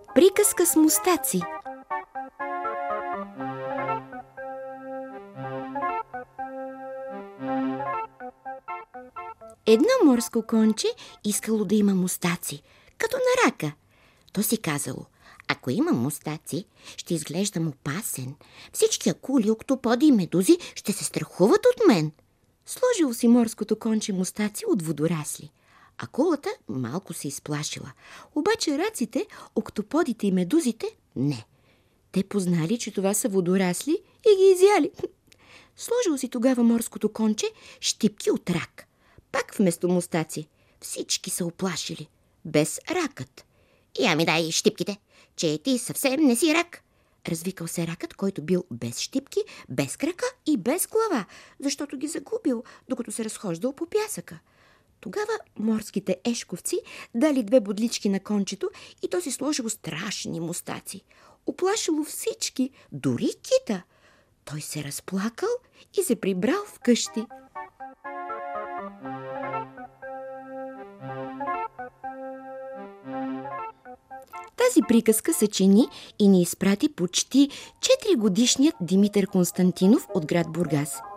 Приказка с мустаци. Едно морско конче искало да има мустаци, като на рака. То си казало: ако имам мустаци, ще изглеждам опасен. Всички акули, октоподи и медузи ще се страхуват от мен. Сложило си морското конче мустаци от водорасли. Акулата малко се изплашила, обаче раците, октоподите и медузите не. Те познали, че това са водорасли и ги изяли. Сложил си тогава морското конче щипки от рак. Пак вместо мустаци. Всички са оплашили. Без ракът. Я ми дай щипките, че ти съвсем не си рак. Развикал се ракът, който бил без щипки, без крака и без глава, защото ги загубил, докато се разхождал по пясъка. Тогава морските ешковци дали 2 бодлички на кончето и то си сложило страшни мустаци. Оплашило всички, дори кита. Той се разплакал и се прибрал вкъщи. Тази приказка съчини и ни изпрати почти 4-годишният Димитър Константинов от град Бургас.